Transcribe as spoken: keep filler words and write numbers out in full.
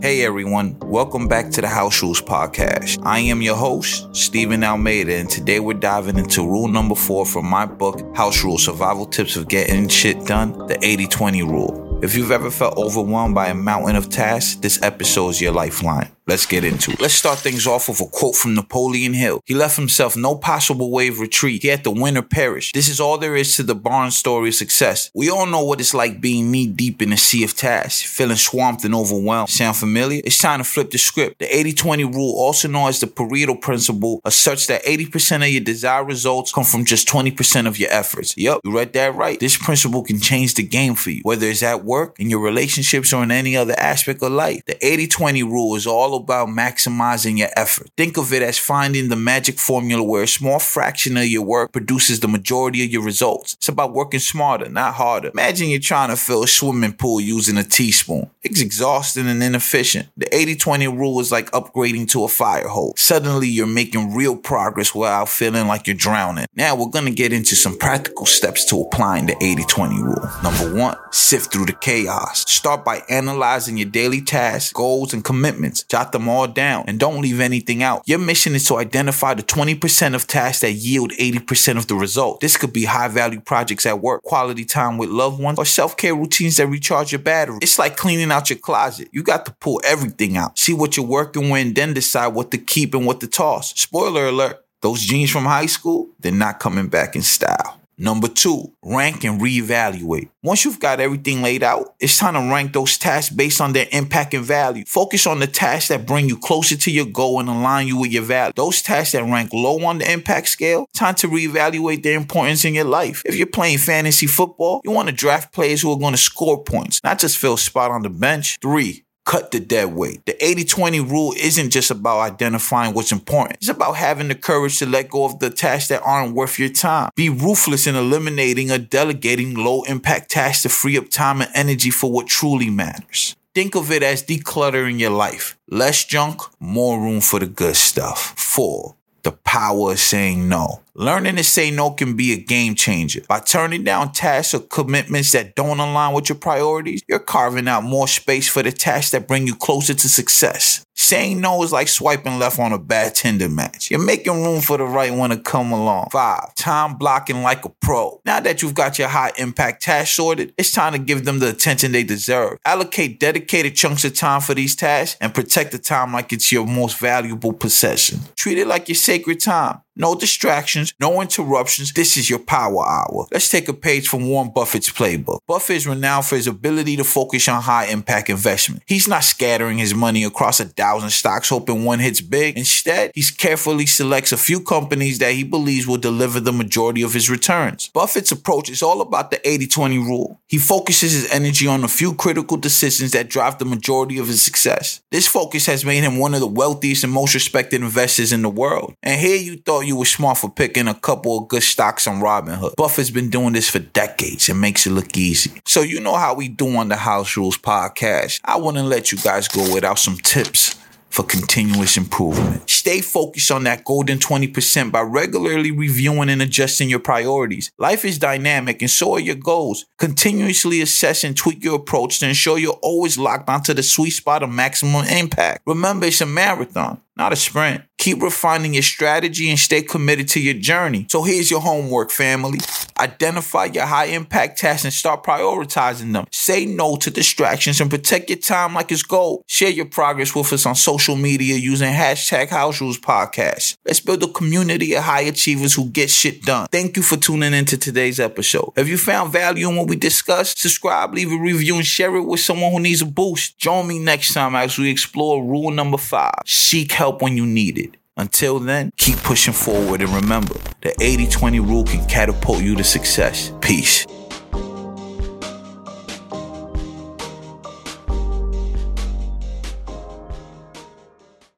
Hey everyone, welcome back to the House Rules Podcast. I am your host, Steven Almeida, and today we're diving into rule number four from my book, House Rules, Survival Tips of Getting Shit Done, the eighty twenty Rule. If you've ever felt overwhelmed by a mountain of tasks, this episode is your lifeline. Let's get into it. Let's start things off with a quote from Napoleon Hill. He left himself no possible way of retreat. He had to win or perish. This is all there is to the Barnes story of success. We all know what it's like being knee-deep in a sea of tasks, feeling swamped and overwhelmed. Sound familiar? It's time to flip the script. The eighty twenty rule, also known as the Pareto principle, asserts that eighty percent of your desired results come from just twenty percent of your efforts. Yup, you read that right. This principle can change the game for you, whether it's at work, in your relationships, or in any other aspect of life. The eighty twenty rule is all about maximizing your effort. Think of it as finding the magic formula where a small fraction of your work produces the majority of your results. It's about working smarter, not harder. Imagine you're trying to fill a swimming pool using a teaspoon. It's exhausting and inefficient. The eighty twenty rule is like upgrading to a fire hose. Suddenly you're making real progress without feeling like you're drowning. Now we're going to get into some practical steps to applying the eighty twenty rule. Number one, sift through the chaos. Start by analyzing your daily tasks, goals, and commitments. Jot them all down and don't leave anything out. Your mission is to identify the twenty percent of tasks that yield eighty percent of the result. This could be high-value projects at work, quality time with loved ones, or self-care routines that recharge your battery. It's like cleaning out your closet. You got to pull everything out. See what you're working with and then decide what to keep and what to toss. Spoiler alert, those jeans from high school, they're not coming back in style. Number two, rank and reevaluate. Once you've got everything laid out, it's time to rank those tasks based on their impact and value. Focus on the tasks that bring you closer to your goal and align you with your value. Those tasks that rank low on the impact scale, time to reevaluate their importance in your life. If you're playing fantasy football, you want to draft players who are going to score points, not just fill a spot on the bench. Three, cut the dead weight. The eighty twenty rule isn't just about identifying what's important. It's about having the courage to let go of the tasks that aren't worth your time. Be ruthless in eliminating or delegating low-impact tasks to free up time and energy for what truly matters. Think of it as decluttering your life. Less junk, more room for the good stuff. Four, the power of saying no. Learning to say no can be a game changer. By turning down tasks or commitments that don't align with your priorities, you're carving out more space for the tasks that bring you closer to success. Saying no is like swiping left on a bad Tinder match. You're making room for the right one to come along. Five, time blocking like a pro. Now that you've got your high impact tasks sorted, it's time to give them the attention they deserve. Allocate dedicated chunks of time for these tasks and protect the time like it's your most valuable possession. Treat it like your sacred time. No distractions, no interruptions. This is your power hour. Let's take a page from Warren Buffett's playbook. Buffett is renowned for his ability to focus on high-impact investment. He's not scattering his money across a thousand stocks hoping one hits big. Instead, he carefully selects a few companies that he believes will deliver the majority of his returns. Buffett's approach is all about the eighty twenty rule. He focuses his energy on a few critical decisions that drive the majority of his success. This focus has made him one of the wealthiest and most respected investors in the world. And here you thought you were smart for picking a couple of good stocks on Robinhood. Buffett's been doing this for decades and makes it look easy. So you know how we do on the House Rules Podcast. I wouldn't let you guys go without some tips for continuous improvement. Stay focused on that golden twenty percent by regularly reviewing and adjusting your priorities. Life is dynamic and so are your goals. Continuously assess and tweak your approach to ensure you're always locked onto the sweet spot of maximum impact. Remember, it's a marathon, not a sprint. Keep refining your strategy and stay committed to your journey. So here's your homework, family. Identify your high-impact tasks and start prioritizing them. Say no to distractions and protect your time like it's gold. Share your progress with us on social media using hashtag House Rules Podcast. Let's build a community of high achievers who get shit done. Thank you for tuning into today's episode. If you found value in what we discussed, subscribe, leave a review, and share it with someone who needs a boost. Join me next time as we explore rule number five. Seek help when you need it. Until then, keep pushing forward and remember, the eighty twenty rule can catapult you to success. Peace.